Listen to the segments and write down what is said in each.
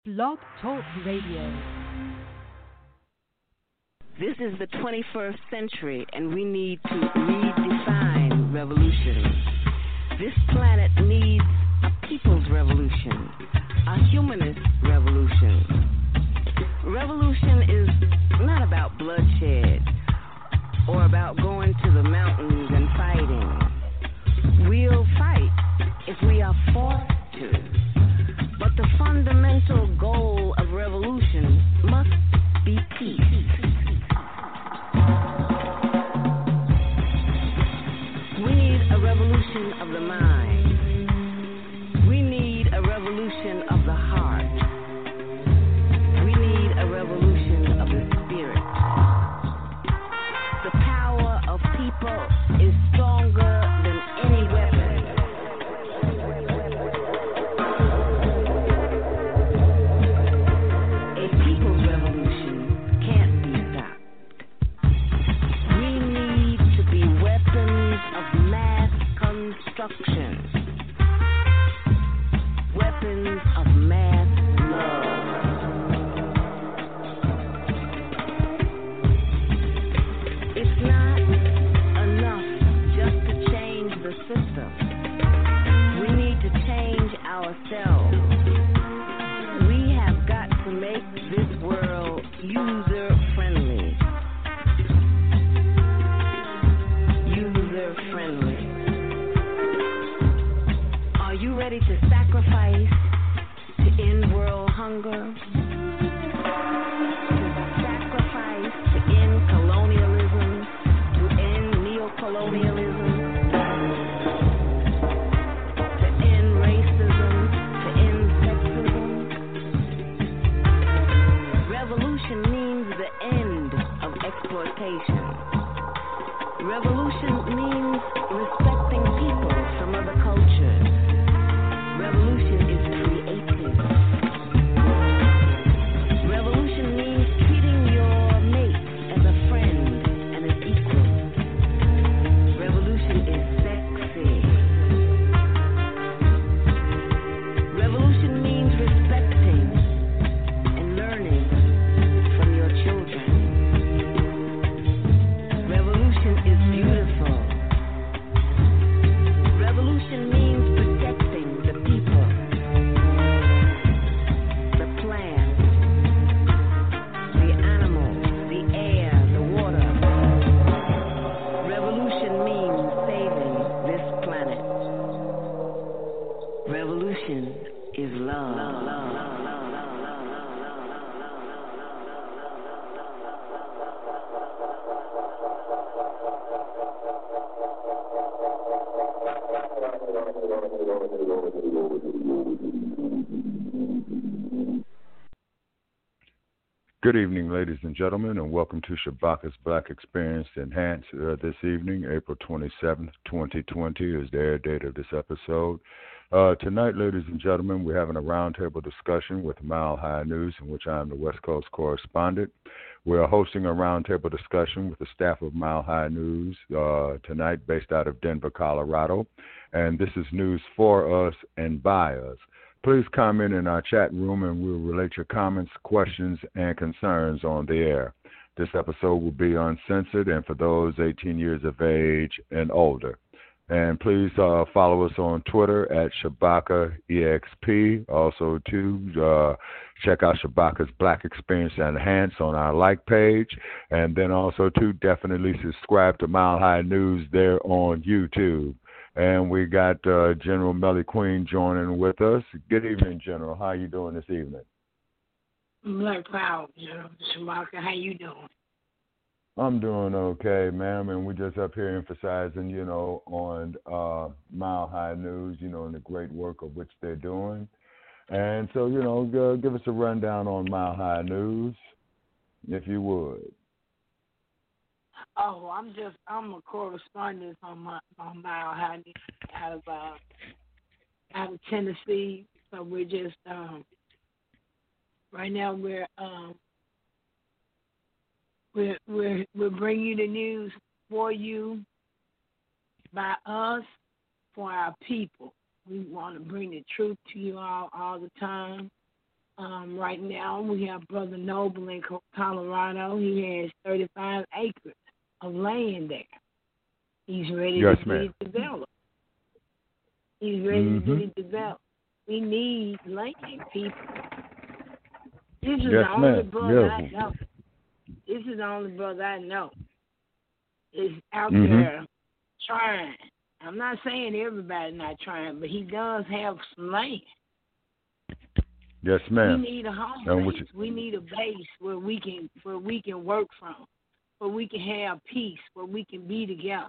Blog Talk Radio. This is the 21st century, and we need to redefine revolution. This planet needs a people's revolution, a humanist revolution. Revolution is not about bloodshed or about going to the mountains and fighting. We'll fight if we are forced to. But the fundamental goal of revolution must be peace. We need a revolution of the mind. We need a revolution of the heart. We need a revolution of the spirit. The power of people is stronger than any weapon. A people's revolution can't be stopped. We need to be weapons of mass construction. Weapons of mass love. It's not enough just to change the system. We need to change ourselves. We have got to make this world user-friendly. User-friendly. Are you ready to sacrifice to end world hunger? To sacrifice to end colonialism? To end neocolonialism? To end racism? To end sexism? Revolution means the end of exploitation. Revolution means respecting people from other cultures. Revolution is creative. Revolution means treating your mate as a friend and an equal. Revolution is sexy. Revolution means respecting and learning from your children. Revolution is beautiful. Revolution means protecting the people, the plants, the animals, the air, the water. Revolution means saving this planet. Revolution is love. Good evening, ladies and gentlemen, and welcome to Shabaka's Black Experience Enhanced. This evening, April 27th, 2020, is the air date of this episode. Tonight, ladies and gentlemen, we're having a roundtable discussion with Mile High News, in which I'm the West Coast correspondent. We're hosting a roundtable discussion with the staff of Mile High News tonight, based out of Denver, Colorado. And this is news for us and by us. Please comment in our chat room, and we'll relate your comments, questions, and concerns on the air. This episode will be uncensored and for those 18 years of age and older. And please follow us on Twitter at ShabakaEXP. Also, too, check out Shabaka's Black Experience Enhanced on our like page. And then also, too, definitely subscribe to Mile High News there on YouTube. And we got General Melly Queen joining with us. Good evening, General. How you doing this evening? I'm like proud, Shabaka. How you doing? I'm doing okay, ma'am. And we're just up here emphasizing, on Mile High News, and the great work of which they're doing. And so, give us a rundown on Mile High News, if you would. Oh, I'm a correspondent on Mile High News out of Tennessee. So we're just right now we're bringing you the news for you, by us, for our people. We want to bring the truth to you all the time. Right now, we have Brother Noble in Colorado. He has 35 acres of land there. He's ready Yes, to ma'am. get it developed. He's ready to get it developed. We need land, people. This is Yes, the only ma'am. brother Yeah. I know. This is the only brother I know is out Mhm. there trying. I'm not saying everybody's not trying, but he does have some land. Yes, We ma'am. need a home And base. We need a base where we can work from, where we can have peace, where we can be together.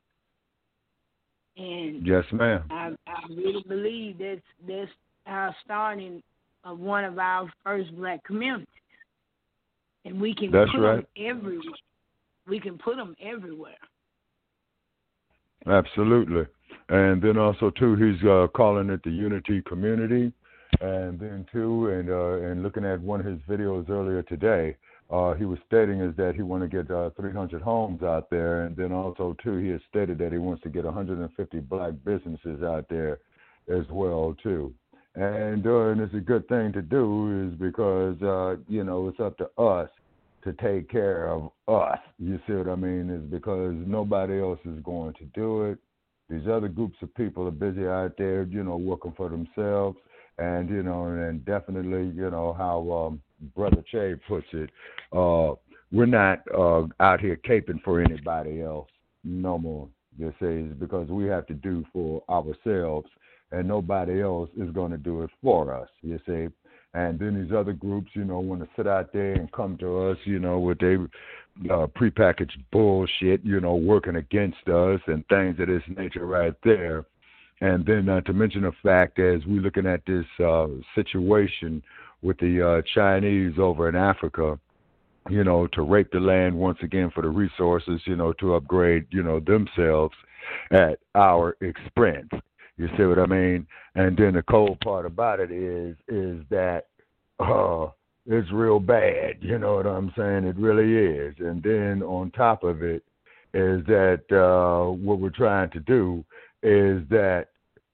And Yes, ma'am. I really believe that's our starting of one of our first black communities. And we can That's put right. them everywhere. We can put them everywhere. Absolutely. And then also too, he's calling it the Unity Community. And then too, and looking at one of his videos earlier today, he was stating is that he want to get 300 homes out there, and then also too, he has stated that he wants to get 150 black businesses out there as well too. And it's a good thing to do is because it's up to us to take care of us. You see what I mean? Is because nobody else is going to do it. These other groups of people are busy out there, working for themselves. And, and definitely, how Brother Che puts it, we're not out here caping for anybody else no more. You see, it's because we have to do for ourselves, and nobody else is going to do it for us, you see. And then these other groups, want to sit out there and come to us, with their prepackaged bullshit, working against us and things of this nature right there. And then to mention the fact as we're looking at this situation with the Chinese over in Africa, to rape the land once again for the resources, to upgrade, themselves at our expense. You see what I mean? And then the cold part about it is that it's real bad. You know what I'm saying? It really is. And then on top of it is that what we're trying to do is that,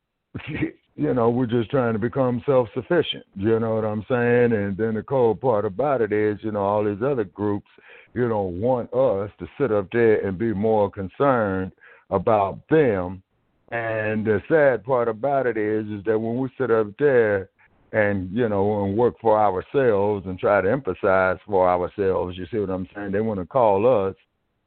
we're just trying to become self-sufficient. You know what I'm saying? And then the cold part about it is, all these other groups, want us to sit up there and be more concerned about them. And the sad part about it is that when we sit up there and, and work for ourselves and try to emphasize for ourselves, you see what I'm saying? They want to call us,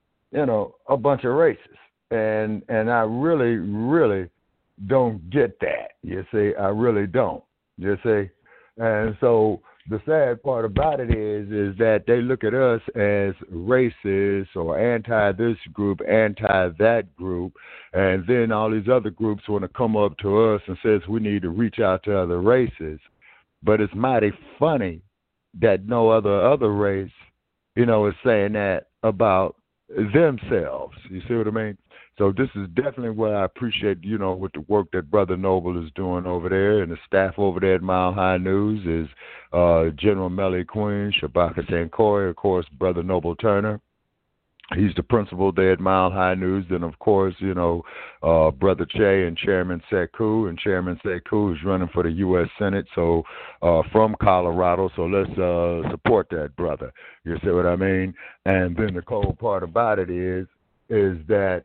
a bunch of racists. And I really, really don't get that. You see, I really don't. You see? And so the sad part about it is that they look at us as racist or anti this group, anti that group, and then all these other groups want to come up to us and says we need to reach out to other races. But it's mighty funny that no other race, is saying that about themselves. You see what I mean? So this is definitely what I appreciate, with the work that Brother Noble is doing over there, and the staff over there at Mile High News is General Melly Queen, Shabaka Sankoy, of course, Brother Noble Turner. He's the principal there at Mile High News. Then, of course, Brother Che and Chairman Sekou. And Chairman Sekou is running for the U.S. Senate, so from Colorado. So let's support that brother. You see what I mean? And then the cold part about it is that,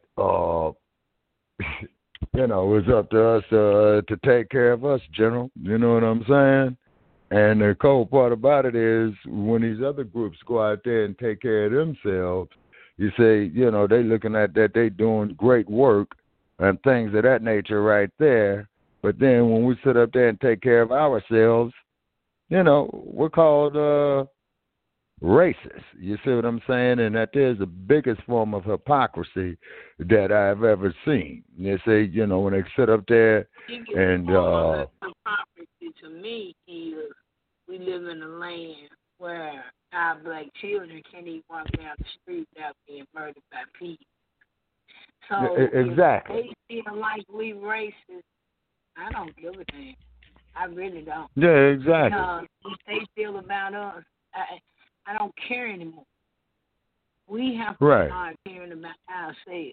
it's up to us to take care of us, General. You know what I'm saying? And the cold part about it is when these other groups go out there and take care of themselves, you say, they looking at that they doing great work and things of that nature right there. But then when we sit up there and take care of ourselves, we're called racist. You see what I'm saying? And that is the biggest form of hypocrisy that I've ever seen. They say, when they sit up there and hypocrisy to me is we live in a land where our black children can't even walk down the street without being murdered by people. So exactly. If they feel like we racist, I don't give a damn. I really don't. Yeah, exactly. Because if they feel about us, I don't care anymore. We have to start caring about ourselves.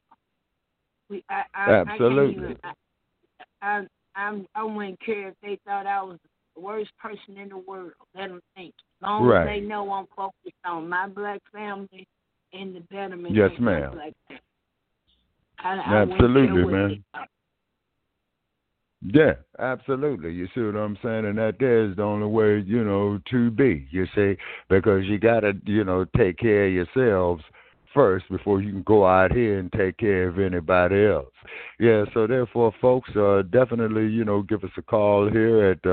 Absolutely. I wouldn't care if they thought I was the worst person in the world. Let them think. As long as they know I'm focused on my black family and the betterment of my black family. Absolutely, man. Yeah, absolutely. You see what I'm saying? And that is the only way, to be, you see, because you got to, take care of yourselves first before you can go out here and take care of anybody else. Yeah, so therefore, folks, definitely, give us a call here at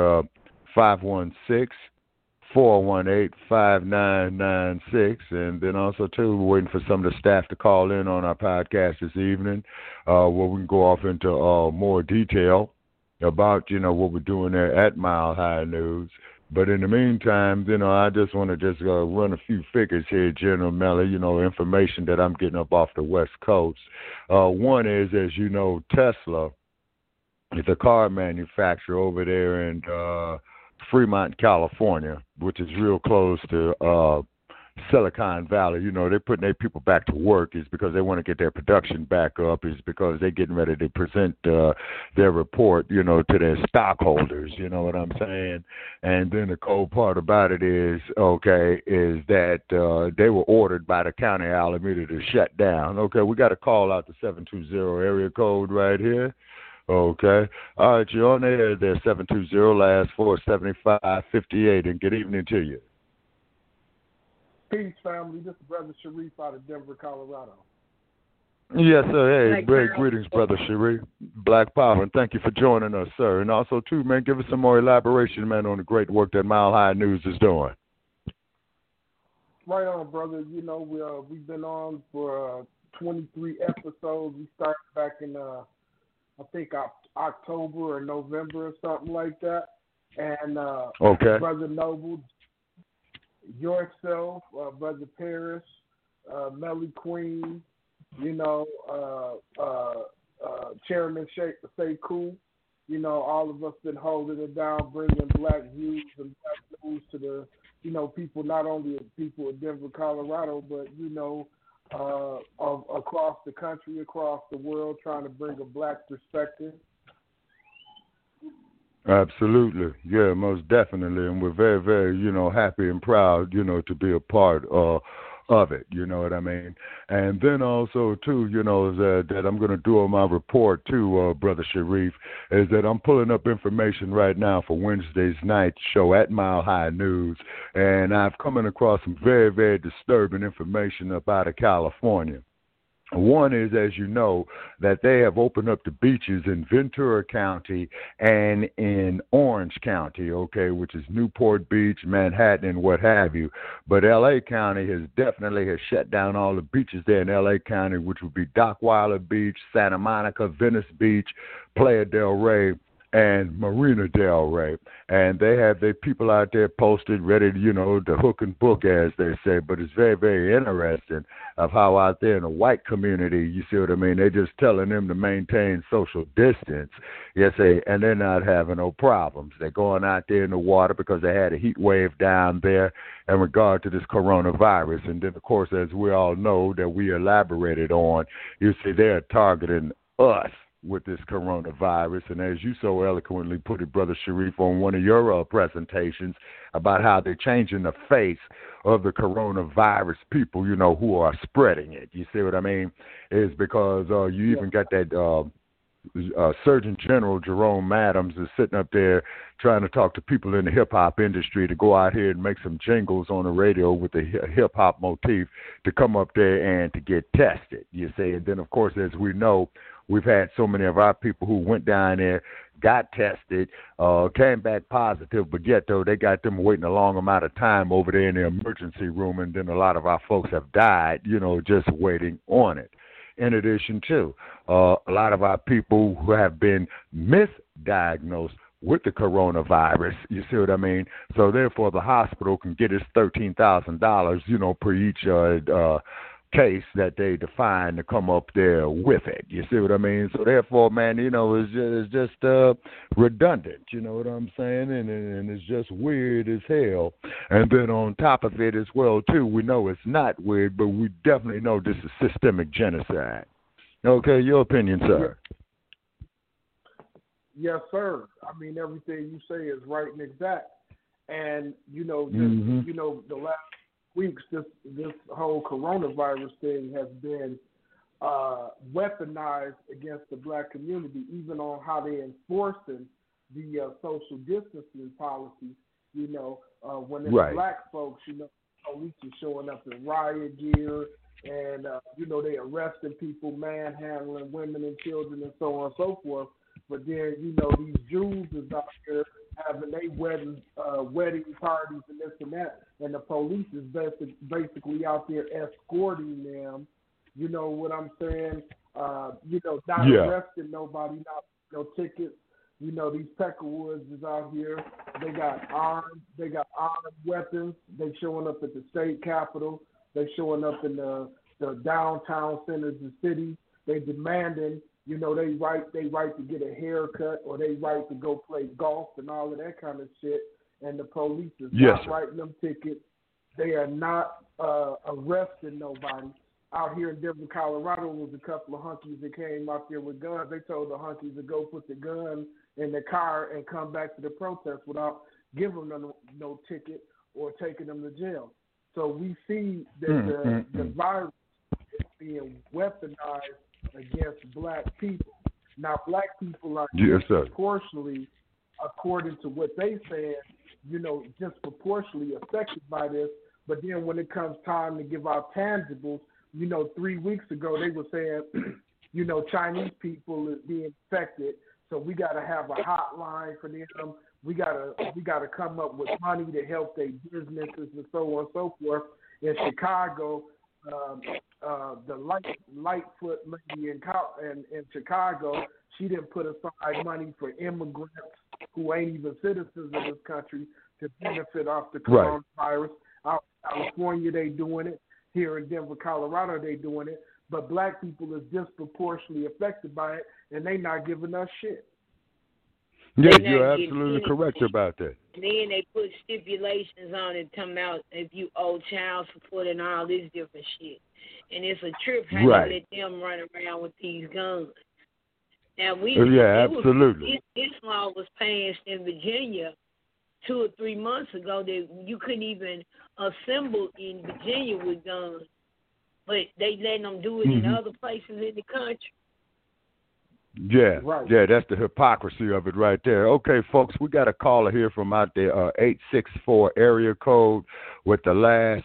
516-418-5996. And then also, too, we're waiting for some of the staff to call in on our podcast this evening where we can go off into more detail about, what we're doing there at Mile High News. But in the meantime, I just want to just run a few figures here, General Melly, information that I'm getting up off the West Coast. One is, as you know, Tesla is a car manufacturer over there in Fremont, California, which is real close to Silicon Valley. They're putting their people back to work is because they want to get their production back up, is because they're getting ready to present their report, to their stockholders, you know what I'm saying? And then the cold part about it is that they were ordered by the county of Alameda to shut down. Okay, we got to call out the 720 area code right here. Okay. All right, you're on there. There's 720 last 47558, and good evening to you. Peace, family. This is Brother Sharif out of Denver, Colorado. Yes, sir. Hey, great greetings, Brother Sharif. Black Power, and thank you for joining us, sir. And also, too, man, give us some more elaboration, man, on the great work that Mile High News is doing. Right on, brother. We've been on for 23 episodes. We started back in, I think, October or November or something like that. And Brother Noble, yourself, Brother Paris, Melly Queen, Chairman Sekou, all of us been holding it down, bringing black views and black news to the, people, not only the people of Denver, Colorado, but, across the country, across the world, trying to bring a black perspective. Absolutely. Yeah, most definitely. And we're very, very, happy and proud, to be a part of it. You know what I mean? And then also, too, that I'm going to do on my report, too, Brother Sharif, is that I'm pulling up information right now for Wednesday's night show at Mile High News. And I've come across some very, very disturbing information about California. One is, as you know, that they have opened up the beaches in Ventura County and in Orange County, which is Newport Beach, Manhattan, and what have you. But L.A. County has shut down all the beaches there in L.A. County, which would be Dockweiler Beach, Santa Monica, Venice Beach, Playa del Rey, and Marina del Rey. And they have their people out there posted, ready to, to hook and book, as they say. But it's very, very interesting of how out there in the white community, you see what I mean, they're just telling them to maintain social distance, and they're not having no problems. They're going out there in the water because they had a heat wave down there in regard to this coronavirus. And then, of course, as we all know that we elaborated on, you see, they're targeting us with this coronavirus. And as you so eloquently put it, Brother Sharif, on one of your presentations about how they're changing the face of the coronavirus people, who are spreading it. You see what I mean? Is because you even got that Surgeon General Jerome Adams is sitting up there trying to talk to people in the hip-hop industry to go out here and make some jingles on the radio with the hip-hop motif to come up there and to get tested, you see. And then, of course, as we know, we've had so many of our people who went down there, got tested, came back positive, but yet, though, they got them waiting a long amount of time over there in the emergency room, and then a lot of our folks have died, just waiting on it. In addition to a lot of our people who have been misdiagnosed with the coronavirus, you see what I mean? So therefore, the hospital can get its $13,000, per each case that they define to come up there with it. You see what I mean? So therefore, man, it's just redundant. You know what I'm saying? And it's just weird as hell. And then on top of it as well, too, we know it's not weird, but we definitely know this is systemic genocide. Okay, your opinion, sir? Yes, sir. I mean, everything you say is right and exact. And the last weeks, this whole coronavirus thing has been weaponized against the black community, even on how they enforcing the social distancing policies. When it's right. black folks, police are showing up in riot gear, and they arresting people, manhandling women and children, and so on and so forth. But then these Jews is out here having their wedding parties and this and that, and the police is basically out there escorting them. You know what I'm saying? Not arresting nobody, not no tickets. These Peckerwoods is out here. They got armed weapons. They showing up at the state capitol. They showing up in the downtown centers of cities. They demanding, they right to get a haircut, or they right to go play golf and all of that kind of shit. And the police is not writing them tickets. They are not arresting nobody. Out here in Denver, Colorado, was a couple of hunkies that came out there with guns. They told the hunkies to go put the gun in the car and come back to the protest without giving them no ticket or taking them to jail. So we see that the virus is being weaponized against black people. Now, black people are disproportionately, according to what they said, disproportionately affected by this. But then when it comes time to give out tangibles, 3 weeks ago they were saying, Chinese people is being infected, so we got to have a hotline for them. We got to come up with money to help their businesses and so on and so forth. In Chicago, the Lightfoot lady in Chicago, she didn't put aside money for immigrants who ain't even citizens of this country to benefit off the coronavirus. Right. Out in California, they doing it. Here in Denver, Colorado, they doing it. But black people is disproportionately affected by it, and they not giving us shit. Yeah, you're absolutely correct about that. And then they put stipulations on it, talking about if you owe child support and all this different shit. And it's a trip how they let them run around with these guns. Now absolutely. This law was passed in Virginia 2 or 3 months ago that you couldn't even assemble in Virginia with guns, but they letting them do it in other places in the country. Yeah, that's the hypocrisy of it right there. Okay, folks, we got a caller here from out there, 864 area code with the last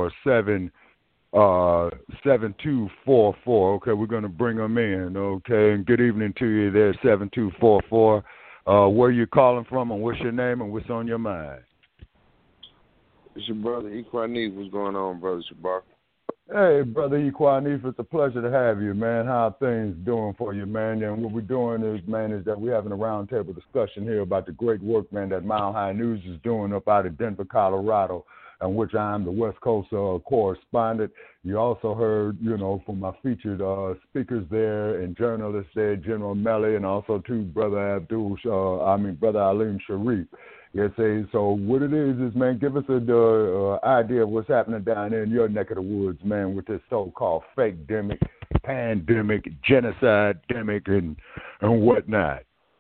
7244. Okay, we're going to bring them in. Okay, and good evening to you there, 7244. Where you calling from, and what's your name, and what's on your mind? It's your brother Equanese. What's going on, brother Shabaka? Hey, brother Equanese, it's a pleasure to have you, man. How are things doing for you, man? And what we're doing is that we're having a roundtable discussion here about the great work, man, that Mile High News is doing up out of Denver, Colorado, in which I am the West Coast correspondent. You also heard, from my featured speakers there and journalists there, General Melly, and also too, Brother Aleem Sharif. Yes, so what it is, man, give us an idea of what's happening down there in your neck of the woods, man, with this so-called fake-demic, pandemic, genocide-demic, and whatnot.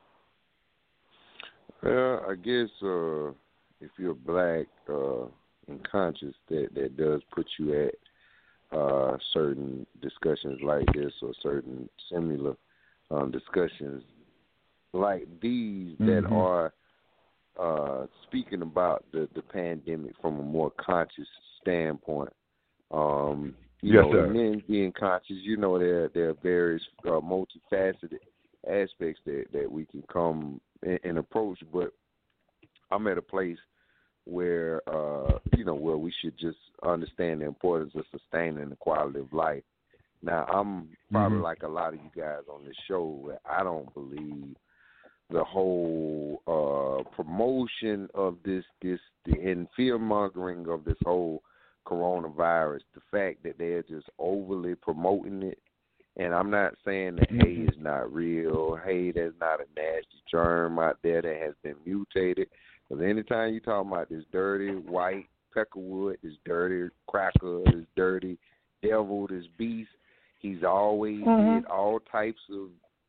Well, I guess if you're black and conscious, that does put you at certain discussions like this or certain similar discussions like these that are speaking about the pandemic from a more conscious standpoint. Yes, sir. And then being conscious, there are various multifaceted aspects that we can come and approach, but I'm at a place where where we should just understand the importance of sustaining the quality of life. Now, I'm probably like a lot of you guys on this show, where I don't believe the whole promotion of the and fear-mongering of this whole coronavirus, the fact that they're just overly promoting it. And I'm not saying that hay is not real. Hay, there's not a nasty germ out there that has been mutated. Because anytime you talk about this dirty white peckerwood, this dirty cracker, this dirty devil, this beast, he's always did all types of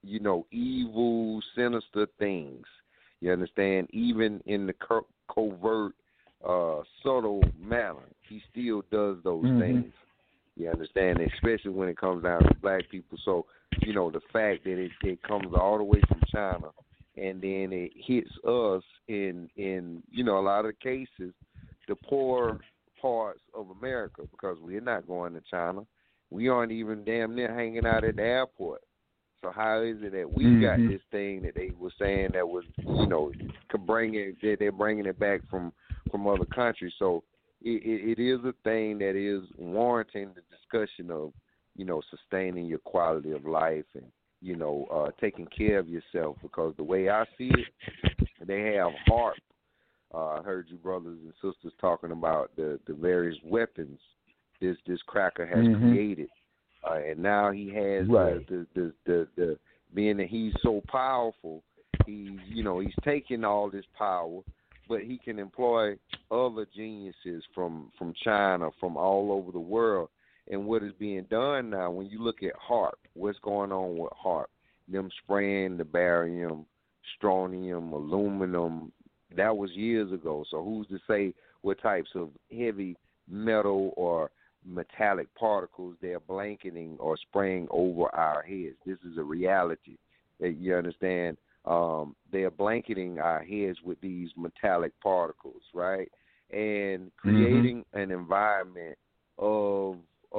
evil, sinister things. You understand? Even in the covert, subtle manner, he still does those things. You understand? Especially when it comes down to black people. So, the fact that it comes all the way from China, and then it hits us in a lot of cases, the poor parts of America, because we're not going to China. We aren't even damn near hanging out at the airport. So how is it that we got this thing that they were saying that was, they're bringing it back from other countries? So it is a thing that is warranting the discussion of, sustaining your quality of life and, taking care of yourself, because the way I see it, they have HAARP. I heard you brothers and sisters talking about the various weapons this cracker has created, and now he has the being that he's so powerful, he's taking all this power, but he can employ other geniuses from China, from all over the world. And what is being done now, when you look at HAARP, what's going on with HAARP? Them spraying the barium, strontium, aluminum, that was years ago. So who's to say what types of heavy metal or metallic particles they're blanketing or spraying over our heads? This is a reality. You understand? They're blanketing our heads with these metallic particles, right? And creating an environment of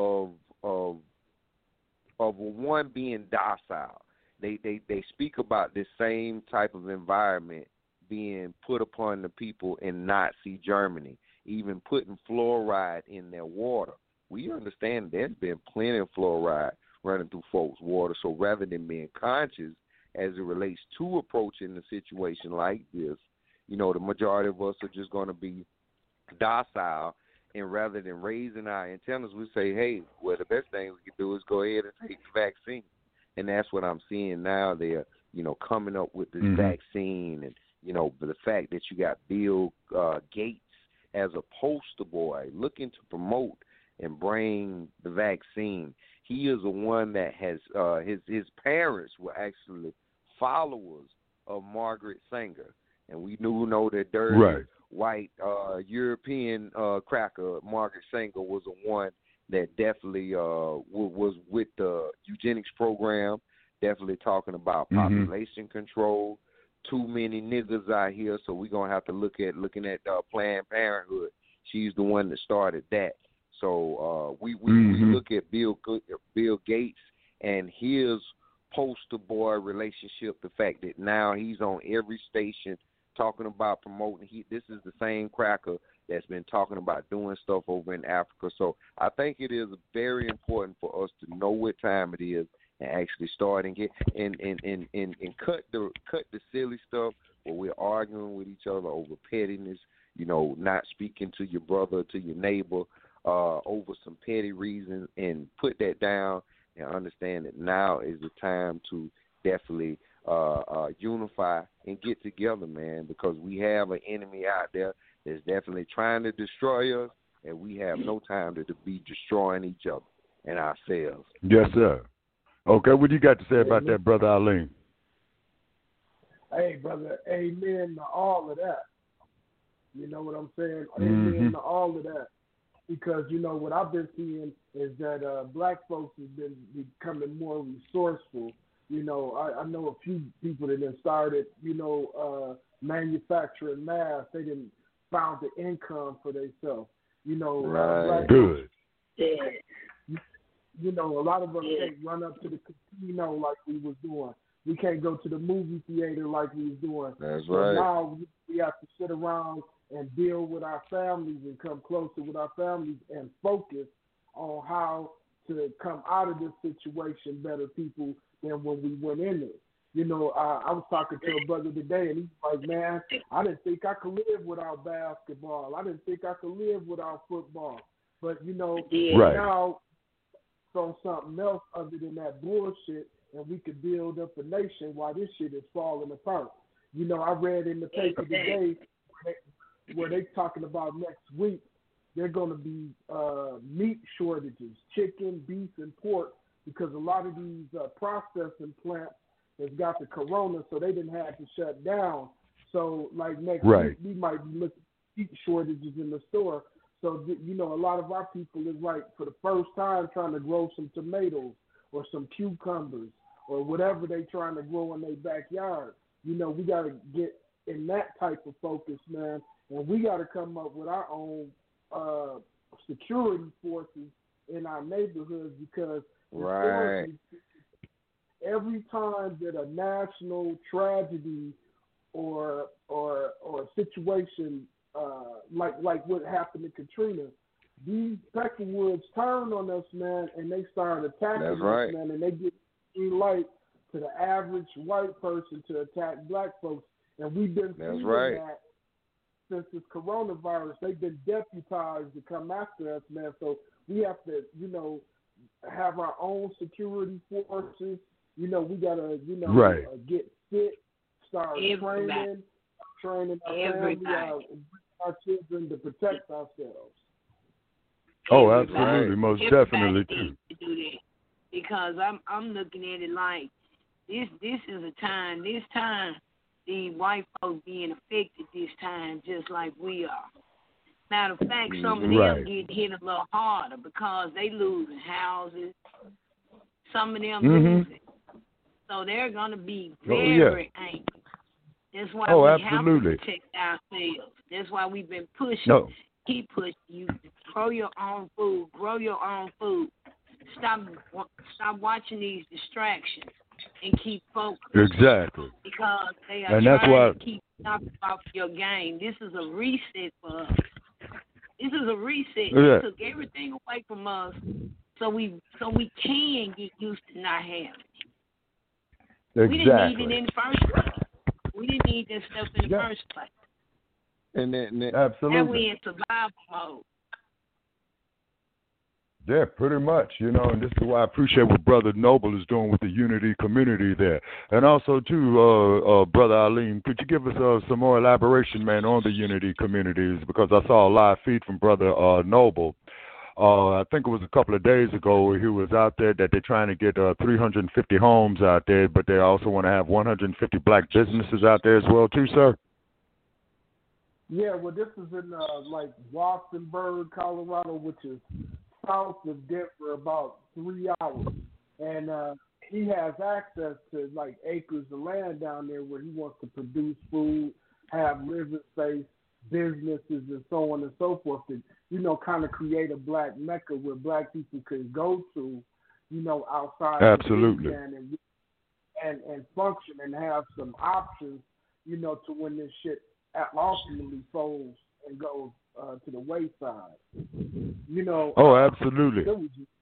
one being docile. They speak about this same type of environment being put upon the people in Nazi Germany, even putting fluoride in their water. We understand there's been plenty of fluoride running through folks' water. So rather than being conscious as it relates to approaching a situation like this, the majority of us are just going to be docile. And rather than raising our antennas, we say, hey, well, the best thing we can do is go ahead and take the vaccine. And that's what I'm seeing now. They're, coming up with this vaccine, and, the fact that you got Bill Gates as a poster boy looking to promote and bring the vaccine. He is the one that has his parents were actually followers of Margaret Sanger. And we know that dirty white European cracker, Margaret Sanger, was the one that definitely was with the eugenics program, definitely talking about population control. Too many niggas out here, so we're going to have to looking at Planned Parenthood. She's the one that started that. So we look at Bill Gates and his poster boy relationship, the fact that now he's on every station talking about promoting. This is the same cracker that's been talking about doing stuff over in Africa. So I think it is very important for us to know what time it is and actually start and get and cut the silly stuff where we're arguing with each other over pettiness, not speaking to your brother, to your neighbor, over some petty reasons, and put that down and understand that now is the time to definitely unify and get together, man, because we have an enemy out there that's definitely trying to destroy us, and we have no time to be destroying each other and ourselves. Yes, sir. Okay, what do you got to say about that, Brother Arlene? Hey, brother, amen to all of that. You know what I'm saying? Amen to all of that. Because, what I've been seeing is that black folks have been becoming more resourceful. I know a few people that have started, manufacturing masks. They didn't found the income for themselves. Right. Good. A lot of us can't run up to the casino like we was doing. We can't go to the movie theater like we was doing. That's so right. Now we have to sit around and deal with our families and come closer with our families and focus on how to come out of this situation better people than when we went in it. I was talking to a brother today, and he's like, man, I didn't think I could live without basketball. I didn't think I could live without football. But, now it's on something else other than that bullshit, and we could build up a nation while this shit is falling apart. I read in the paper today where they talking about next week, there are going to be meat shortages, chicken, beef, and pork, because a lot of these processing plants has got the corona, so they didn't have to shut down. So, like next Right. week, we might be looking at heat shortages in the store. So, a lot of our people is like for the first time trying to grow some tomatoes or some cucumbers or whatever they trying to grow in their backyard. We got to get in that type of focus, man, and we got to come up with our own security forces in our neighborhoods because Right. every time that a national tragedy or a situation like what happened to Katrina, these Peckerwoods turned on us, man, and they started attacking That's us, right. man, and they get green light to the average white person to attack black folks, and we've been That's seeing right. that since this coronavirus. They've been deputized to come after us, man. So we have to, have our own security forces. We gotta, Right. get fit, start Everybody. training our Everybody. family, our children to protect ourselves. Oh, Everybody. absolutely, most Everybody definitely too. needs to do that because I'm looking at it like this is a time. This time, the white folks being affected this time just like we are. Matter of fact, some of them Right. get hit a little harder because they losing houses. Some of them Mhm. losing. So they're going to be Oh, yeah. very angry. That's why Oh, we absolutely. have to protect ourselves. That's why we've been pushing. No. Keep pushing. You grow your own food. Grow your own food. Stop watching these distractions and keep focused. Exactly. Because they are And that's trying why- to keep knocking off your game. This is a reset for us. This is a reset. Yeah. They took everything away from us so we can get used to not having it. We didn't need it in the first place. We didn't need that stuff in the Yeah. first place. And then Now Absolutely. we in survival mode. Yeah, pretty much, and this is why I appreciate what Brother Noble is doing with the Unity community there. And also, too, Brother Alim, could you give us some more elaboration, man, on the Unity communities? Because I saw a live feed from Brother Noble. I think it was a couple of days ago where he was out there that they're trying to get 350 homes out there, but they also want to have 150 black businesses out there as well, too, sir? Yeah, well, this is in like Watsonburg, Colorado, which is south of Denver, about 3 hours, and he has access to like acres of land down there where he wants to produce food, have living space, businesses, and so on and so forth. To kind of create a black mecca where black people could go to, outside Absolutely. the weekend and function and have some options, to when this shit ultimately folds and goes to the wayside. Oh, absolutely. There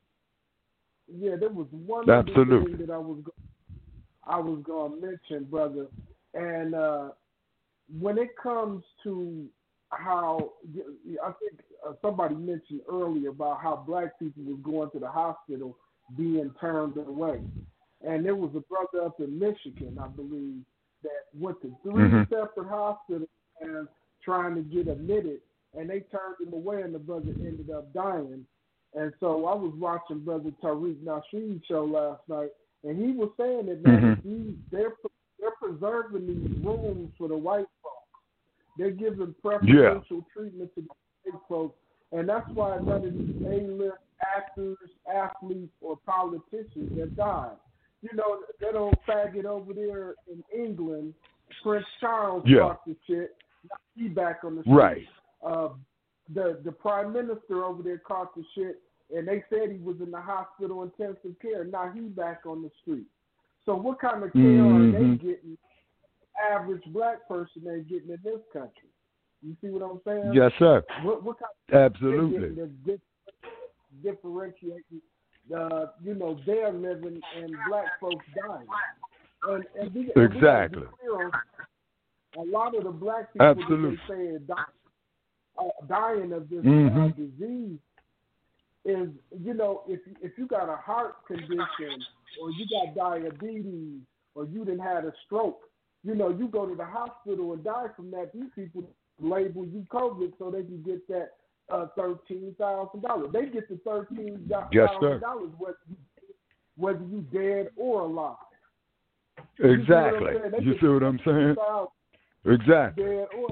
was one Absolutely. other thing that I was gonna mention, brother, and when it comes to how I think somebody mentioned earlier about how black people was going to the hospital being turned away, and there was a brother up in Michigan, I believe, that went to 3 separate hospitals and trying to get admitted, and they turned him away, and the brother ended up dying. And so I was watching Brother Tariq Nasheed's show last night, and he was saying that they're preserving these rooms for the white folks. They're giving preferential treatment to the white folks, and that's why none of these A-list actors, athletes, or politicians have died. That old faggot over there in England, Prince Charles, caught the shit. Now he back on the street. Right. The prime minister over there caught the shit, and they said he was in the hospital intensive care. Now he back on the street. So what kind of care are they getting? Average black person ain't getting in this country. You see what I'm saying? Yes, sir. What kind Absolutely. of differentiating? They're living and black folks dying. And Exactly. A lot of the black people Absolutely. that they say are dying of this disease is, if you got a heart condition or you got diabetes or you done had a stroke, you go to the hospital and die from that. These people label you COVID so they can get that $13,000. They get the $13,000 Yes, sir. whether you dead or alive. Exactly. You see what I'm saying? Exactly.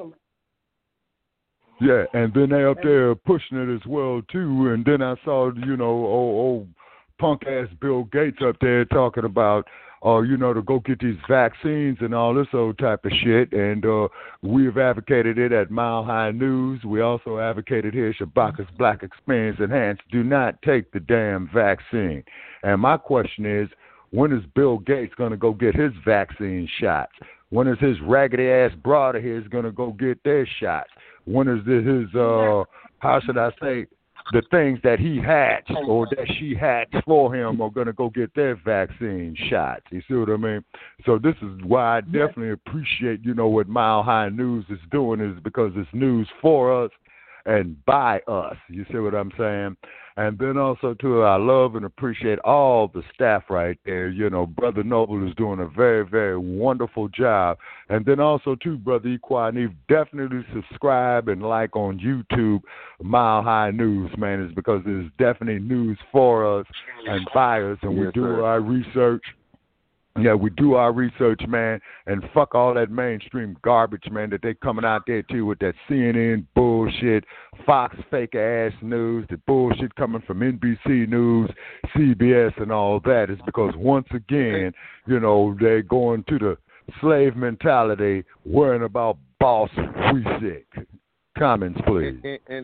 Yeah, and then they up there pushing it as well too. And then I saw, old punk ass Bill Gates up there talking about, to go get these vaccines and all this old type of shit. And we have advocated it at Mile High News. We also advocated here at Shabaka's Black Experience Enhanced. Do not take the damn vaccine. And my question is, when is Bill Gates going to go get his vaccine shots? When is his raggedy ass broad of his going to go get their shots? When is his, how should I say, the things that he hatched or that she hatched for him are going to go get their vaccine shots? You see what I mean? So this is why I definitely appreciate, what Mile High News is doing, is because it's news for us and by us. You see what I'm saying? And then also, too, I love and appreciate all the staff right there. Brother Noble is doing a very, very wonderful job. And then also, too, Brother Equine, definitely subscribe and like on YouTube Mile High News, man. It's because it's definitely news for us and by us, and we do our research. Yeah, we do our research, man, and fuck all that mainstream garbage, man, that they coming out there, too, with that CNN bullshit, Fox fake-ass news, the bullshit coming from NBC News, CBS, and all that. Is because, once again, they're going to the slave mentality, worrying about boss we sick. Comments, please.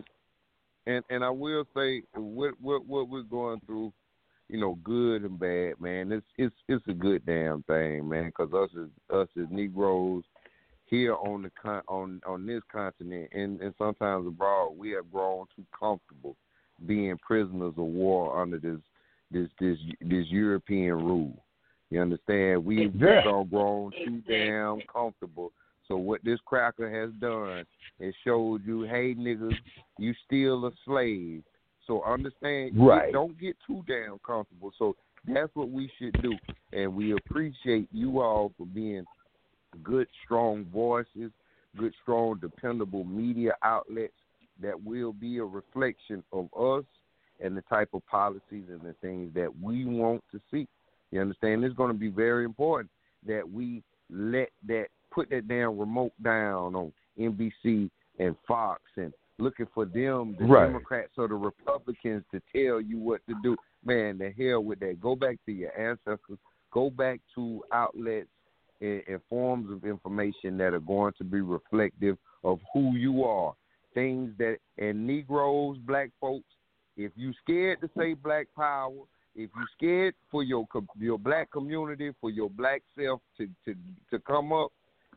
And I will say, what we're going through, good and bad, man. It's a good damn thing, man. Because us as Negroes here on this continent and sometimes abroad, we have grown too comfortable being prisoners of war under this European rule. You understand? We've grown too damn comfortable. So what this cracker has done is showed you, hey niggas, you still a slave. So understand, don't get too damn comfortable. So that's what we should do. And we appreciate you all for being good, strong voices, good, strong, dependable media outlets that will be a reflection of us and the type of policies and the things that we want to see. You understand? It's going to be very important that we put that damn remote down on NBC and Fox and looking for them, the Democrats or the Republicans, to tell you what to do. Man, the hell with that. Go back to your ancestors. Go back to outlets and forms of information that are going to be reflective of who you are. Things that, and Negroes, black folks, if you scared to say black power, if you scared for your black community, for your black self to come up,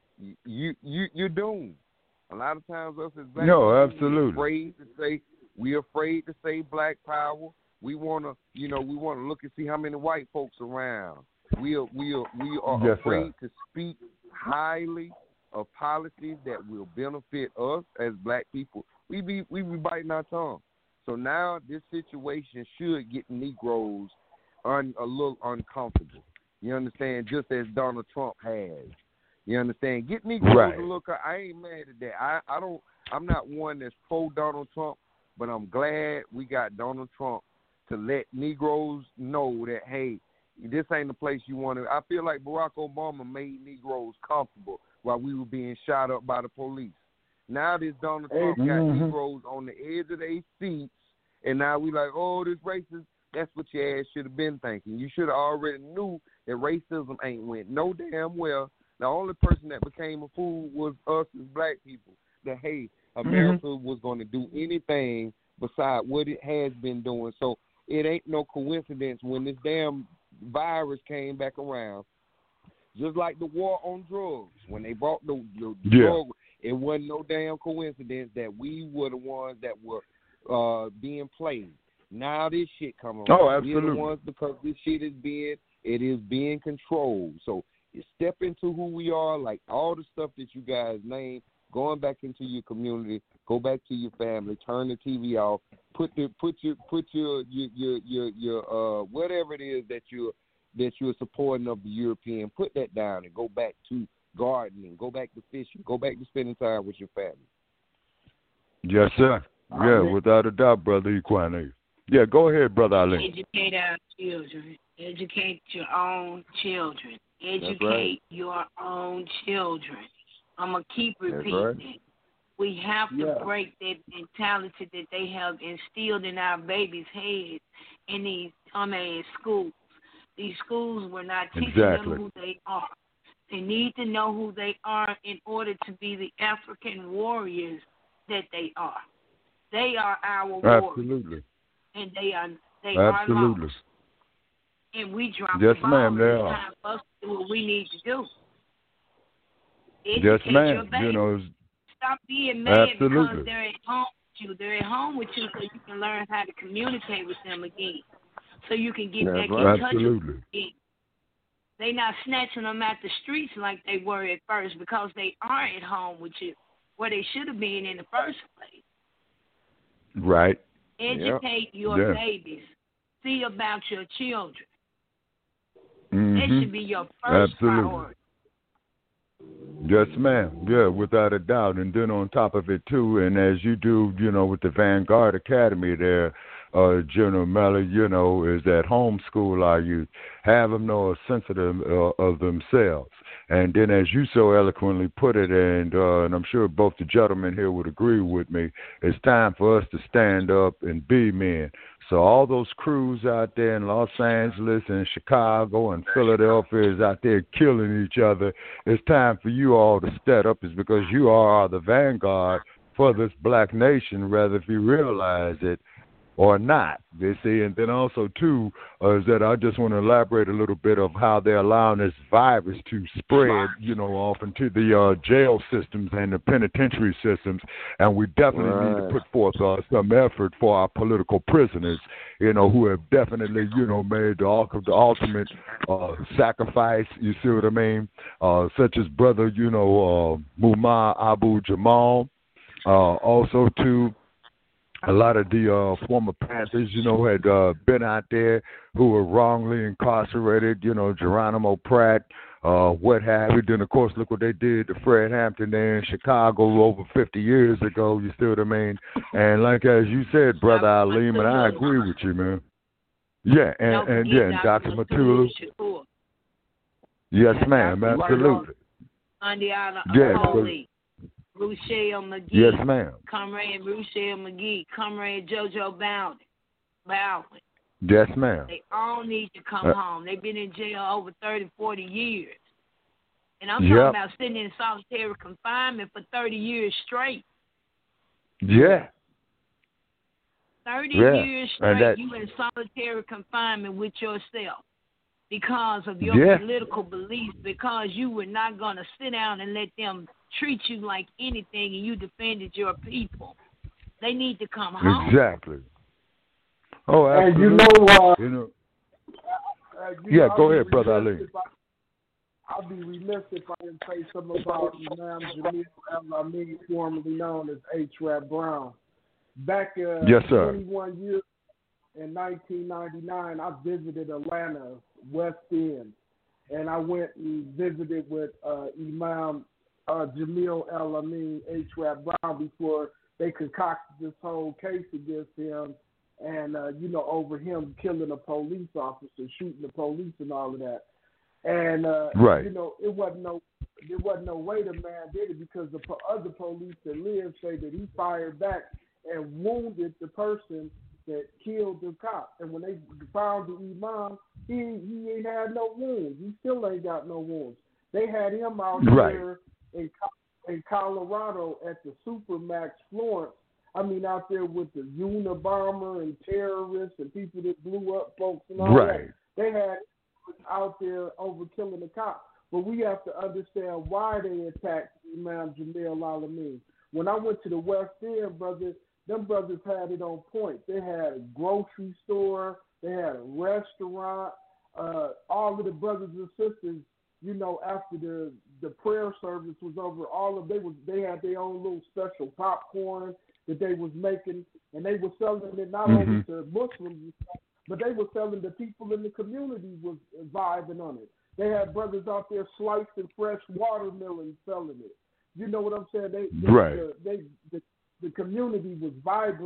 you're doomed. A lot of times us as black absolutely. we're afraid to say black power. We wanna look and see how many white folks around. We are afraid to speak highly of policies that will benefit us as black people. We be biting our tongue. So now this situation should get Negroes a little uncomfortable. You understand? Just as Donald Trump has. You understand? Get Negroes a look. I ain't mad at that. I'm not one that's pro Donald Trump, but I'm glad we got Donald Trump to let Negroes know that, hey, this ain't the place you want to. I feel like Barack Obama made Negroes comfortable while we were being shot up by the police. Now this Donald Trump got Negroes on the edge of their seats, and now we like, oh, this racist. That's what your ass should have been thinking. You should have already knew that racism ain't went no damn well. The only person that became a fool was us as black people. That, hey, America was going to do anything beside what it has been doing. So it ain't no coincidence when this damn virus came back around. Just like the war on drugs. When they brought the drug, it wasn't no damn coincidence that we were the ones that were being played. Now this shit coming around. Oh, absolutely. We're the ones because this shit is being controlled. So you step into who we are, like all the stuff that you guys named, going back into your community, go back to your family, turn the TV off, put your whatever it is that you're supporting of the European, put that down and go back to gardening, go back to fishing, go back to spending time with your family. Yes, sir. Yeah, without a doubt, Brother Equine. Yeah, go ahead, Brother Ali. Educate our children. Educate your own children. Educate right. your own children. I'm going to keep That's repeating right. it. We have to break that mentality that they have instilled in our babies' heads in these dumbass schools. These schools were not teaching them who they are. They need to know who they are in order to be the African warriors that they are. They are our warriors. Absolutely. And they are lost. And we drop yes, the ball. Ma'am, they it's are. time for us to do what we need to do. Yes, Educate ma'am. your baby. You know, Stop being mad absolutely. because they're at home with you. They're at home with you so you can learn how to communicate with them again. So you can get back in touch with them again. They're not snatching them out the streets like they were at first because they are at home with you, where they should have been in the first place. Right. Educate your babies. See about your children. Mm-hmm. That should be your first priority. Yes, ma'am. Yeah, without a doubt. And then on top of it, too, and as you do, you know, with the Vanguard Academy there, General Mellor, you know, is that homeschool our youth. Have them know a sense of themselves. And then as you so eloquently put it, and I'm sure both the gentlemen here would agree with me, it's time for us to stand up and be men. So all those crews out there in Los Angeles and Chicago and Philadelphia is out there killing each other. It's time for you all to step up. It's because you are the vanguard for this black nation, whether if you realize it or not. You see, and then also, too, is that I just want to elaborate a little bit of how they're allowing this virus to spread, you know, off into the jail systems and the penitentiary systems. And we definitely need to put forth some effort for our political prisoners, you know, who have definitely, you know, made the ultimate sacrifice, you see what I mean, such as brother, you know, Muammar Abu-Jamal, also, too, a lot of the former Panthers, you know, had been out there who were wrongly incarcerated, you know, Geronimo Pratt, what have you. Then, of course, look what they did to Fred Hampton there in Chicago over 50 years ago, you see what I mean? And like as you said, Brother Ali, man, I agree with you, man. Yeah, and Dr. Matula. Yes, ma'am, absolutely. Ruchell McGee. Yes, ma'am. Comrade Ruchell McGee. Comrade JoJo Baldwin. Yes, ma'am. They all need to come home. They've been in jail over 30, 40 years. And I'm talking about sitting in solitary confinement for 30 years straight. Yeah. 30 years straight, you in solitary confinement with yourself because of your political beliefs, because you were not going to sit down and let them treat you like anything and you defended your people. They need to come home. Exactly. Oh, absolutely. And you know, yeah, go ahead, Brother Ali. I'll be remiss if I didn't say something about Imam Jamil El-Amin, formerly known as H. Rap Brown. Back 21 years in 1999, I visited Atlanta, West End, and I went and visited with Imam Jamil El-Amin, H. Rap Brown, before they concocted this whole case against him and, you know, over him killing a police officer, shooting the police and all of that. And, you know, it wasn't no way the man did it because the other police that lived say that he fired back and wounded the person that killed the cop. And when they found the imam, he ain't had no wounds. He still ain't got no wounds. They had him out there in Colorado at the Supermax Florence. I mean, out there with the Unabomber and terrorists and people that blew up folks and all that. They had out there over killing the cop. But we have to understand why they attacked Imam Jamil El-Amin. When I went to the West End, brother, them brothers had it on point. They had a grocery store. They had a restaurant. All of the brothers and sisters, you know, after the prayer service was over, they had their own little special popcorn that they was making, and they were selling it not only to Muslims, but they were selling the people in the community was vibing on it. They had brothers out there slicing fresh watermelon, selling it. You know what I'm saying? The community was vibrant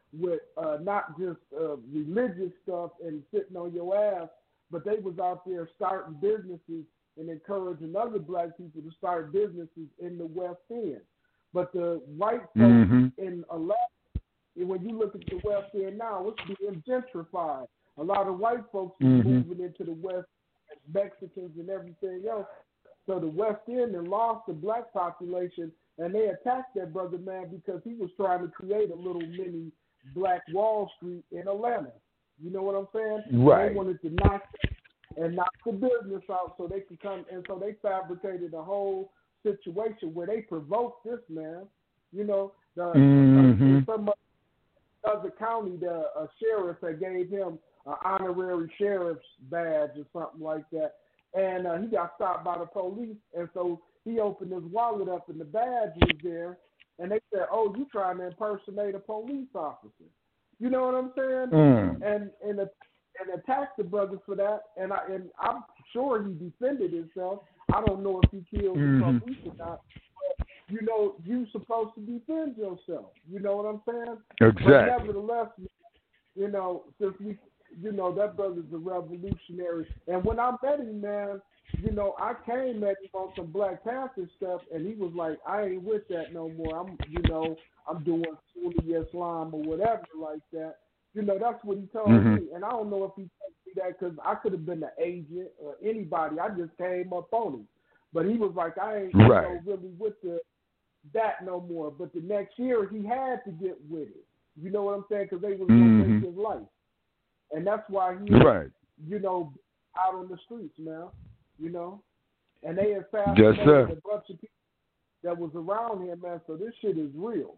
with not just religious stuff and sitting on your ass, but they was out there starting businesses and encouraging other black people to start businesses in the West End. But the white folks in Alaska, when you look at the West End now, it's being gentrified. A lot of white folks are moving into the West, Mexicans and everything else. So the West End and lost the black population, and they attacked that brother, man, because he was trying to create a little mini Black Wall Street in Atlanta. You know what I'm saying? Right. They wanted to knock the business out so they could come, and so they fabricated a whole situation where they provoked this man. You know, in some other county, the sheriff that gave him an honorary sheriff's badge or something like that, and he got stopped by the police, and so he opened his wallet up and the badge was there, and they said, "Oh, you trying to impersonate a police officer?" You know what I'm saying? And attacked the brother for that, and I'm sure he defended himself. I don't know if he killed the police or not. But, you know, you're supposed to defend yourself. You know what I'm saying? Exactly. But nevertheless, you know, since that brother's a revolutionary. And when I met him, man, you know, I came at him on some Black Panther stuff, and he was like, "I ain't with that no more. I'm doing Sunni Islam or whatever like that." You know, that's what he told me. And I don't know if he told me that because I could have been the agent or anybody. I just came up on him. But he was like, "I ain't really with that no more." But the next year, he had to get with it. You know what I'm saying? Because they was going to take his life. And that's why he, you know, out on the streets, man. You know? And they assassinated a bunch of people that was around him, man. So this shit is real.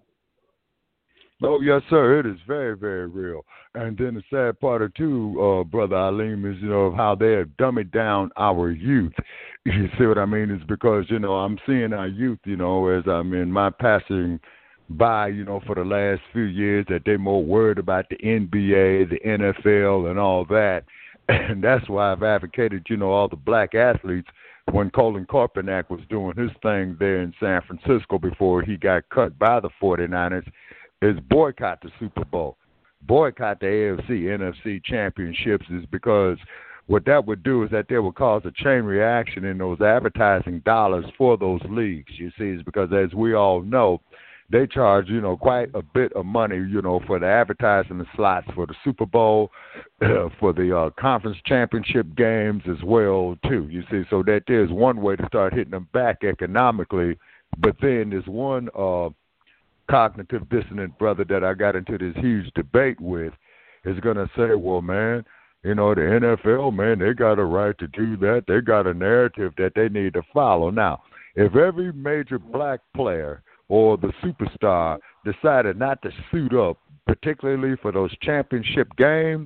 Oh, yes, sir. It is very, very real. And then the sad part of too, Brother Aleem, is, you know, how they have dumbed down our youth. You see what I mean? It's because, you know, I'm seeing our youth, you know, as I'm in my passing by, you know, for the last few years, that they're more worried about the NBA, the NFL, and all that. And that's why I've advocated, you know, all the black athletes, when Colin Kaepernick was doing his thing there in San Francisco before he got cut by the 49ers, is boycott the Super Bowl, boycott the AFC, NFC championships, is because what that would do is that they would cause a chain reaction in those advertising dollars for those leagues. You see, it's because, as we all know, they charge, you know, quite a bit of money, you know, for the advertising slots for the Super Bowl, for the conference championship games as well, too. You see, so that there's one way to start hitting them back economically, but then there's one cognitive dissonant brother that I got into this huge debate with is going to say, well, man, you know, the NFL, man, they got a right to do that. They got a narrative that they need to follow. Now, if every major black player or the superstar decided not to suit up, particularly for those championship games,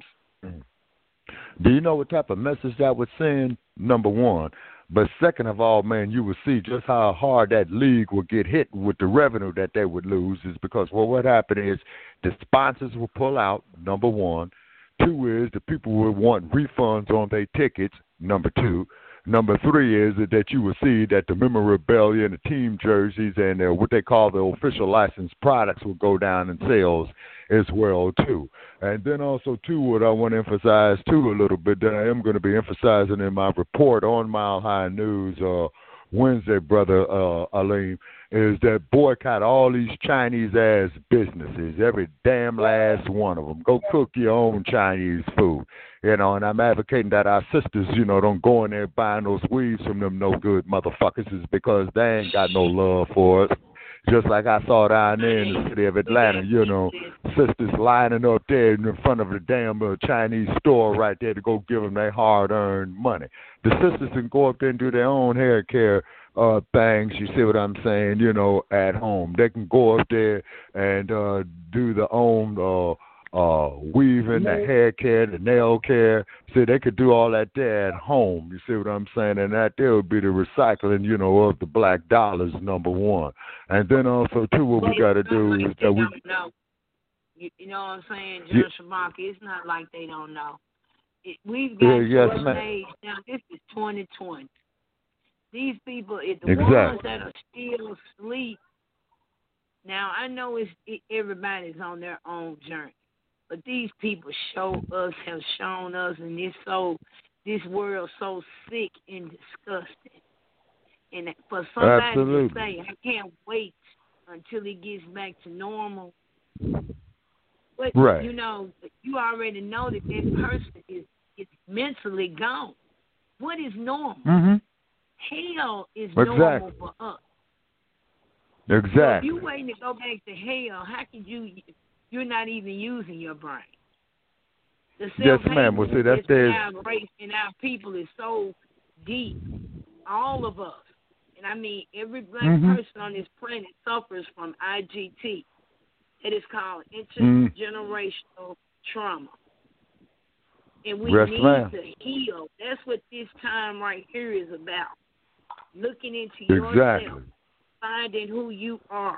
do you know what type of message that would send? Number one. But second of all, man, you will see just how hard that league will get hit with the revenue that they would lose, is because, well, what happened is the sponsors will pull out, number one. Two is the people will want refunds on their tickets, number two. Number three is that you will see that the memorabilia and the team jerseys and what they call the official licensed products will go down in sales as well, too. And then also, too, what I want to emphasize, too, a little bit, that I am going to be emphasizing in my report on Mile High News Wednesday, Brother Aleem, is that boycott all these Chinese-ass businesses, every damn last one of them. Go cook your own Chinese food. You know, and I'm advocating that our sisters, you know, don't go in there buying those weaves from them no good motherfuckers, is because they ain't got no love for us. Just like I saw down there in the city of Atlanta, you know, sisters lining up there in front of the damn Chinese store right there to go give them their hard-earned money. The sisters can go up there and do their own hair care things, you see what I'm saying, you know, at home. They can go up there and do their own weaving, the hair care, the nail care. See, they could do all that there at home. You see what I'm saying? And that there would be the recycling, you know, of the black dollars, number one. And then also, too, what we got to do is that we... You know what I'm saying, John Shabaka? It's not like they don't know. We've got to stage now. This is 2020. These people, the ones that are still asleep, Now, I know everybody's on their own journey, but these people have shown us, and this world so sick and disgusting. And for somebody to say, I can't wait until it gets back to normal, but, right. You already know that person is mentally gone. What is normal? Mm-hmm. Hell is normal for us. Exactly. So if you waiting to go back to hell, how could you're not even using your brain. The yes, ma'am. Well, see, that's in our race and our people is so deep. All of us. And I mean, every black person on this planet suffers from IGT. It is called intergenerational trauma. And we need to heal. That's what this time right here is about. Looking into yourself, finding who you are,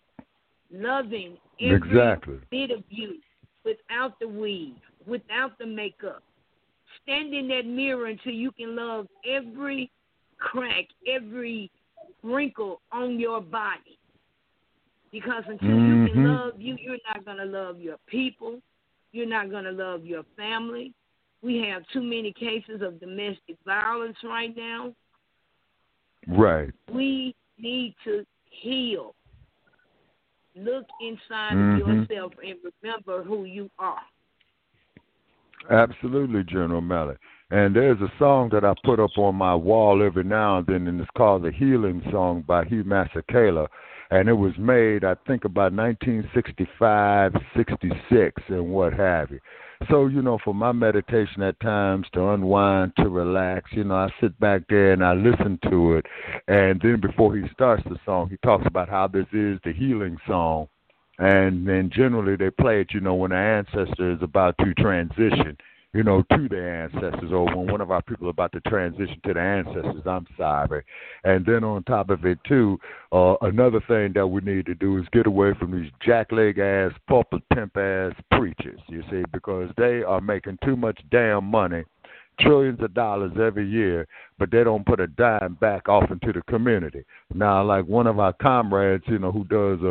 loving every bit of you without the weave, without the makeup. Stand in that mirror until you can love every crack, every wrinkle on your body. Because until you can love you, you're not going to love your people. You're not going to love your family. We have too many cases of domestic violence right now. Right. We need to heal. Look inside of yourself and remember who you are. Absolutely, General Malley. And there's a song that I put up on my wall every now and then, and it's called The Healing Song by Hugh Masekela. And it was made, I think, about 1965, 66, and what have you. So, you know, for my meditation at times, to unwind, to relax, you know, I sit back there and I listen to it. And then before he starts the song, he talks about how this is the healing song. And then generally they play it, you know, when the ancestor is about to transition, you know, to their ancestors, or when one of our people are about to transition to the ancestors, I'm sorry. And then on top of it, too, another thing that we need to do is get away from these jackleg-ass, pulpit pimp-ass preachers, you see, because they are making too much damn money, trillions of dollars every year, but they don't put a dime back off into the community. Now, like one of our comrades, you know, who does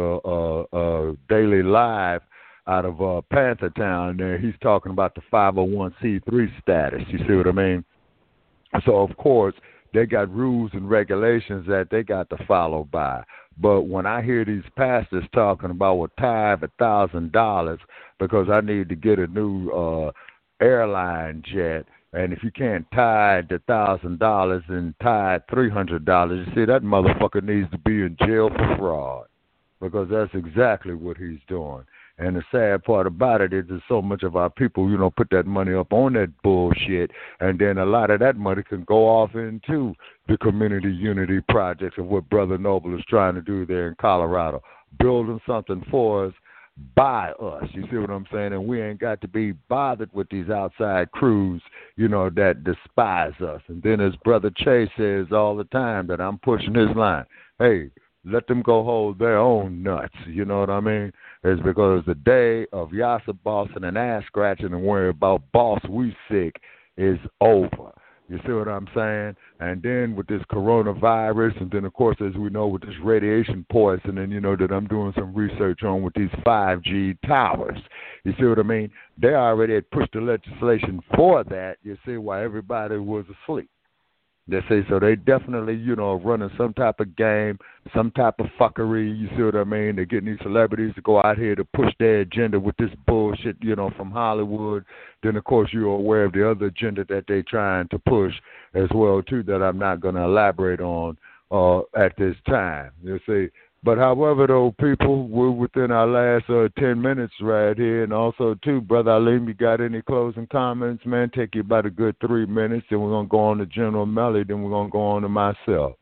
a daily live out of Panther Town there, he's talking about the 501c3 status, you see what I mean? So, of course, they got rules and regulations that they got to follow by. But when I hear these pastors talking about, well, tithe $1,000 because I need to get a new airline jet, and if you can't tithe $1,000 and tithe $300, you see, that motherfucker needs to be in jail for fraud, because that's exactly what he's doing. And the sad part about it is that so much of our people, you know, put that money up on that bullshit, and then a lot of that money can go off into the community unity projects of what Brother Noble is trying to do there in Colorado, building something for us by us. You see what I'm saying? And we ain't got to be bothered with these outside crews, you know, that despise us. And then as Brother Chase says all the time that I'm pushing his line, hey, let them go hold their own nuts. You know what I mean? It's because the day of Yassa bossing and ass scratching and worrying about boss we sick is over. You see what I'm saying? And then with this coronavirus, and then, of course, as we know, with this radiation poisoning, you know, that I'm doing some research on with these 5G towers. You see what I mean? They already had pushed the legislation for that, you see, while everybody was asleep. They say, so they definitely, you know, running some type of game, some type of fuckery, you see what I mean? They're getting these celebrities to go out here to push their agenda with this bullshit, you know, from Hollywood. Then, of course, you're aware of the other agenda that they're trying to push as well, too, that I'm not going to elaborate on at this time, you see. But however, though, people, we're within our last 10 minutes right here. And also, too, Brother Alim, you got any closing comments, man? Take you about a good 3 minutes. Then we're going to go on to General Melly. Then we're going to go on to myself.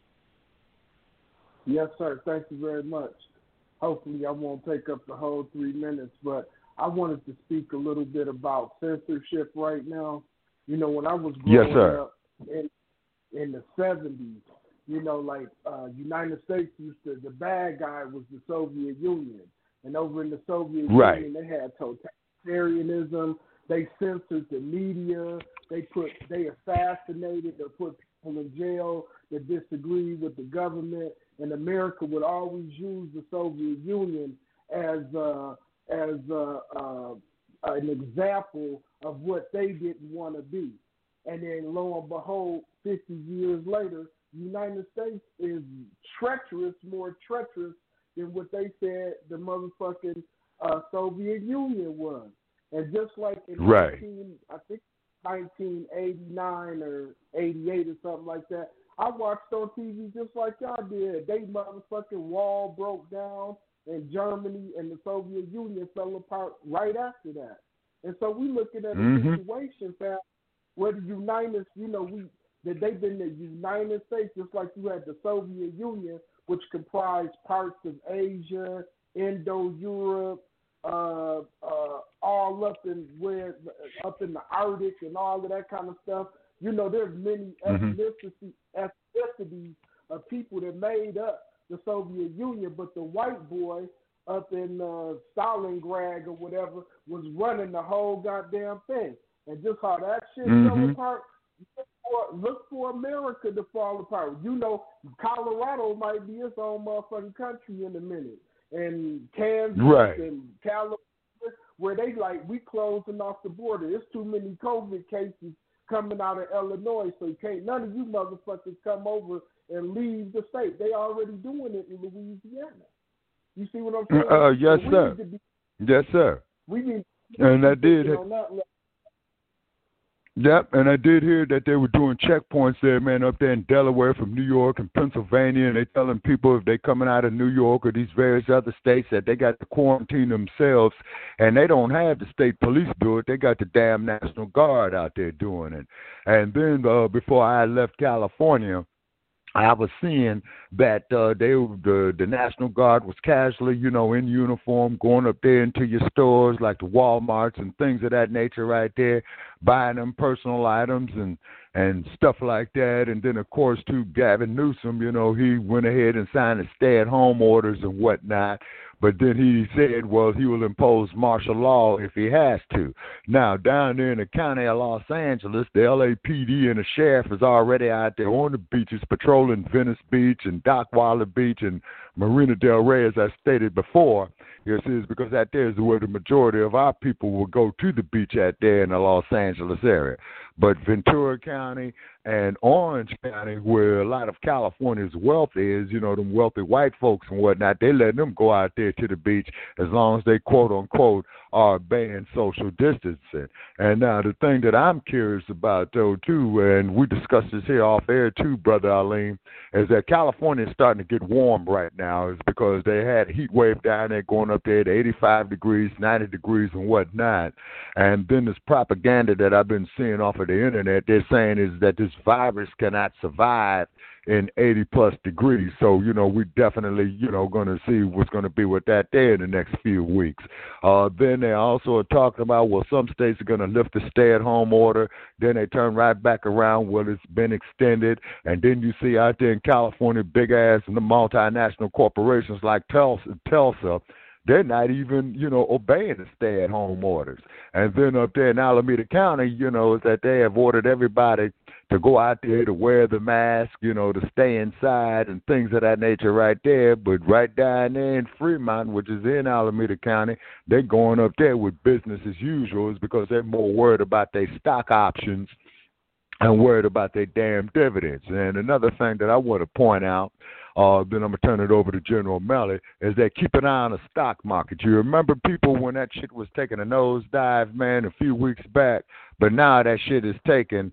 Yes, sir. Thank you very much. Hopefully I won't take up the whole 3 minutes. But I wanted to speak a little bit about censorship right now. You know, when I was growing up in the 70s, you know, like United States the bad guy was the Soviet Union. And over in the Soviet Union, they had totalitarianism. They censored the media. They assassinated or put people in jail that disagreed with the government, and America would always use the Soviet Union as an example of what they didn't want to be. And then lo and behold, 50 years later, the United States is treacherous, more treacherous than what they said the motherfucking Soviet Union was. And just like in 1989 or 88 or something like that, I watched on TV just like y'all did. They motherfucking wall broke down in Germany and the Soviet Union fell apart right after that. And so we looking at a situation, fam, where the United, that they've been the United States, just like you had the Soviet Union, which comprised parts of Asia, Indo-Europe, all up in the Arctic and all of that kind of stuff. There's many ethnicities of people that made up the Soviet Union, but the white boy up in Stalingrad or whatever was running the whole goddamn thing. And just how that shit fell apart, look for America to fall apart. Colorado might be its own motherfucking country in a minute. And Kansas and California, where they we closing off the border. There's too many COVID cases coming out of Illinois, so none of you motherfuckers come over and leave the state. They already doing it in Louisiana. You see what I'm saying? Yes, sir. Yes, sir. We need and I did. Yep, and I did hear that they were doing checkpoints there, man, up there in Delaware from New York and Pennsylvania, and they telling people if they coming out of New York or these various other states that they got to quarantine themselves, and they don't have the state police do it. They got the damn National Guard out there doing it. And then before I left California, I was seeing that the National Guard was casually, in uniform, going up there into your stores like the Walmarts and things of that nature right there, buying them personal items and stuff like that. And then, of course, too, Gavin Newsom, he went ahead and signed the stay-at-home orders and whatnot. But then he said, well, he will impose martial law if he has to. Now, down there in the county of Los Angeles, the LAPD and the sheriff is already out there on the beaches patrolling Venice Beach and Dockweiler Beach and Marina del Rey, as I stated before. Yes, it is because out there is where the majority of our people will go to the beach out there in the Los Angeles area. But Ventura County and Orange County, where a lot of California's wealth is, them wealthy white folks and whatnot, they let them go out there to the beach as long as they, quote unquote, are obeying social distancing. And now the thing that I'm curious about, though, too, and we discussed this here off air, too, Brother Aleem, is that California is starting to get warm right now. It's because they had a heat wave down there going up there to 85 degrees, 90 degrees, and whatnot. And then this propaganda that I've been seeing off of the internet, they're saying is that this virus cannot survive in 80-plus degrees. So, we definitely, going to see what's going to be with that there in the next few weeks. Then they also are talking about, well, some states are going to lift the stay-at-home order. Then they turn right back around, well, it's been extended. And then you see out there in California, big-ass multinational corporations like Telsa, they're not even, obeying the stay-at-home orders. And then up there in Alameda County, is that they have ordered everybody to go out there to wear the mask, to stay inside and things of that nature right there. But right down there in Fremont, which is in Alameda County, they're going up there with business as usual. It's because they're more worried about their stock options and worried about their damn dividends. And another thing that I want to point out, then I'm going to turn it over to General Melly, is that keep an eye on the stock market. You remember people when that shit was taking a nosedive, man, a few weeks back, but now that shit is taking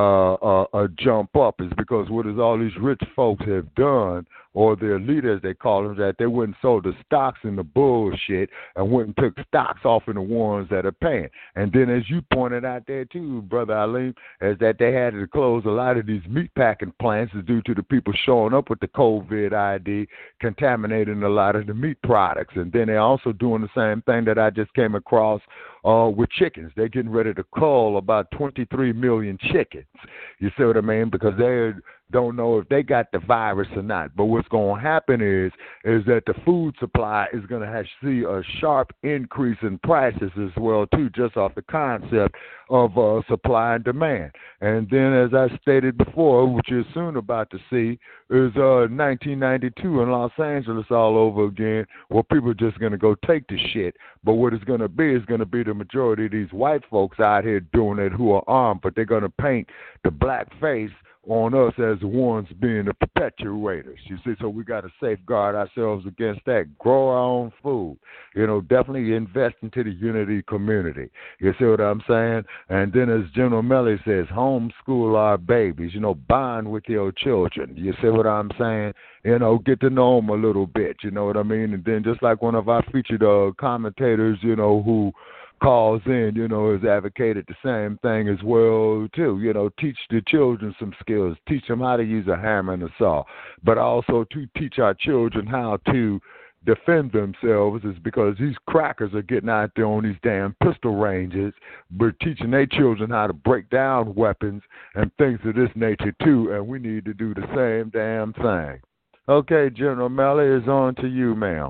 a jump up. Is because what is all these rich folks have done, or their leaders, they call them, that they went and sold the stocks in the bullshit and went and took stocks off in the ones that are paying. And then as you pointed out there too, Brother Aleem, is that they had to close a lot of these meatpacking plants due to the people showing up with the COVID ID, contaminating a lot of the meat products. And then they're also doing the same thing that I just came across with chickens. They're getting ready to cull about 23 million chickens. You see what I mean? Because they're don't know if they got the virus or not. But what's going to happen is that the food supply is going to see a sharp increase in prices as well, too, just off the concept of supply and demand. And then, as I stated before, what you're soon about to see is 1992 in Los Angeles all over again, where people are just going to go take the shit. But what it's going to be is going to be the majority of these white folks out here doing it who are armed, but they're going to paint the black face on us as the ones being the perpetuators. You see, so we got to safeguard ourselves against that. Grow our own food. Definitely invest into the unity community. You see what I'm saying? And then, as General Melly says, homeschool our babies. Bond with your children. You see what I'm saying? Get to know them a little bit. You know what I mean? And then, just like one of our featured commentators, who calls in, has advocated the same thing as well, too. Teach the children some skills. Teach them how to use a hammer and a saw. But also to teach our children how to defend themselves, is because these crackers are getting out there on these damn pistol ranges. We're teaching their children how to break down weapons and things of this nature, too, and we need to do the same damn thing. Okay, General Melly, is on to you, ma'am.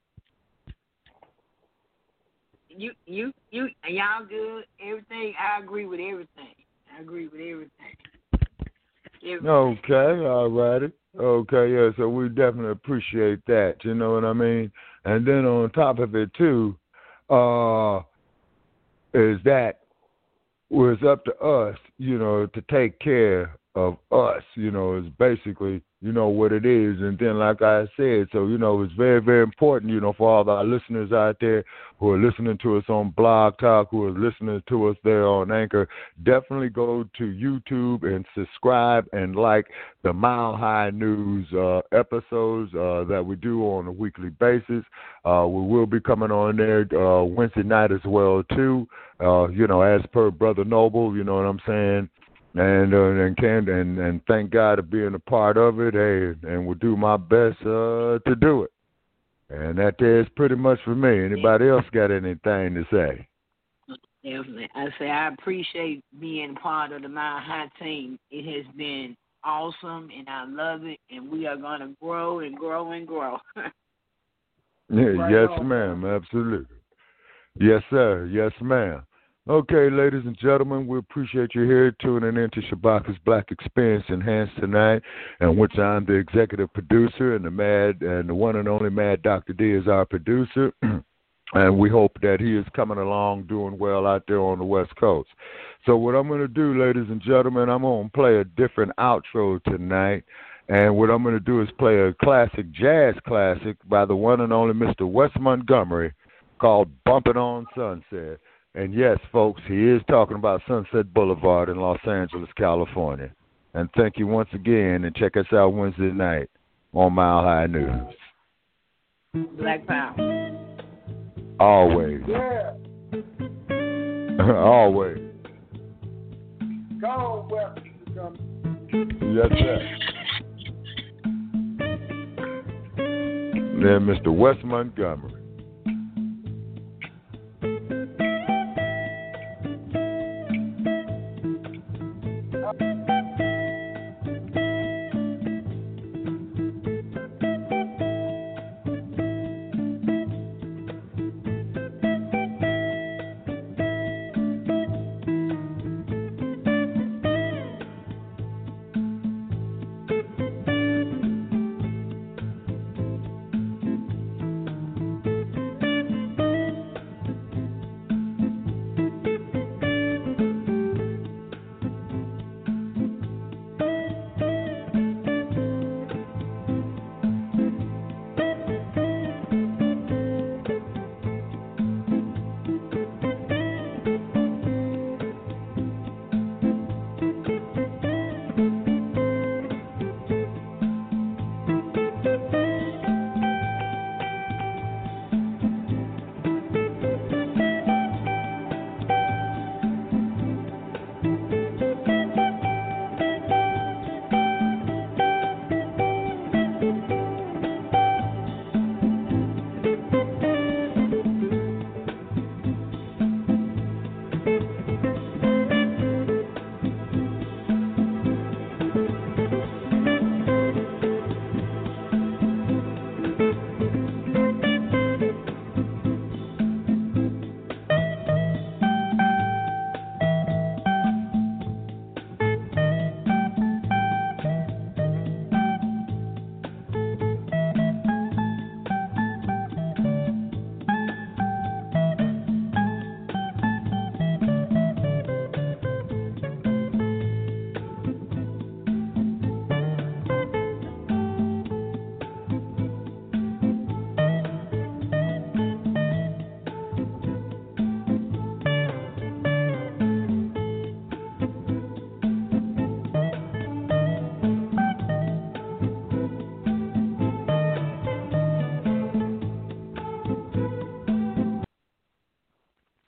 Y'all good? Everything? I agree with everything. Okay, all righty. Okay, yeah, so we definitely appreciate that, you know what I mean? And then on top of it, too, is that it's up to us, to take care of us, is basically, what it is. And then, like I said, so, it's very, very important, for all our listeners out there who are listening to us on Blog Talk, who are listening to us there on Anchor, definitely go to YouTube and subscribe and like the Mile High News episodes that we do on a weekly basis. We will be coming on there Wednesday night as well, too, as per Brother Noble, you know what I'm saying? And thank God for being a part of it, and will do my best to do it. And that is pretty much for me. Anybody else got anything to say? Definitely. I appreciate being part of the Mile High team. It has been awesome, and I love it, and we are going to grow and grow and grow. Yes, ma'am, absolutely. Yes, sir. Yes, ma'am. Okay, ladies and gentlemen, we appreciate you here tuning in to Shabaka's Black Experience Enhanced tonight, in which I'm the executive producer, and the one and only Mad Dr. D is our producer. And we hope that he is coming along doing well out there on the West Coast. So what I'm going to do, ladies and gentlemen, I'm going to play a different outro tonight. And what I'm going to do is play a classic, jazz classic by the one and only Mr. Wes Montgomery called Bumpin' on Sunset. And yes, folks, he is talking about Sunset Boulevard in Los Angeles, California. And thank you once again, and check us out Wednesday night on Mile High News. Black Power. Always. Yeah. Always. Go on, Wes. Yes, sir. Then Mr. Wes Montgomery.